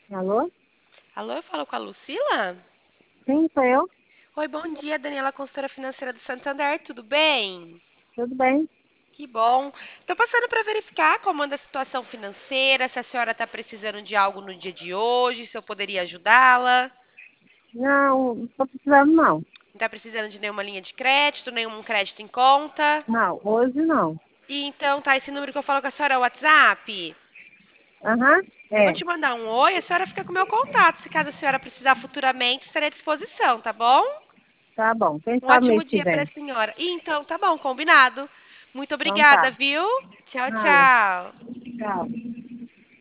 Alô? Alô, eu falo com a Lucila? Sim, sou eu. Oi, bom dia, Daniela, consultora financeira do Santander, tudo bem? Tudo bem? Que bom. Estou passando para verificar como anda a situação financeira, se a senhora está precisando de algo no dia de hoje, se eu poderia ajudá-la. Não, não estou precisando não. Não está precisando de nenhuma linha de crédito, nenhum crédito em conta. Não, hoje não. E então, tá, esse número que eu falo com a senhora é o WhatsApp? Aham, Eu vou é. te mandar um oi, a senhora fica com o meu contato. Se caso a senhora precisar futuramente, estarei à disposição, tá bom? Tá bom. Quem Um sabe ótimo mês que dia para a vem? senhora. E então, tá bom, combinado. Muito Então obrigada, tá. viu? Tchau, Nada. tchau. Tchau.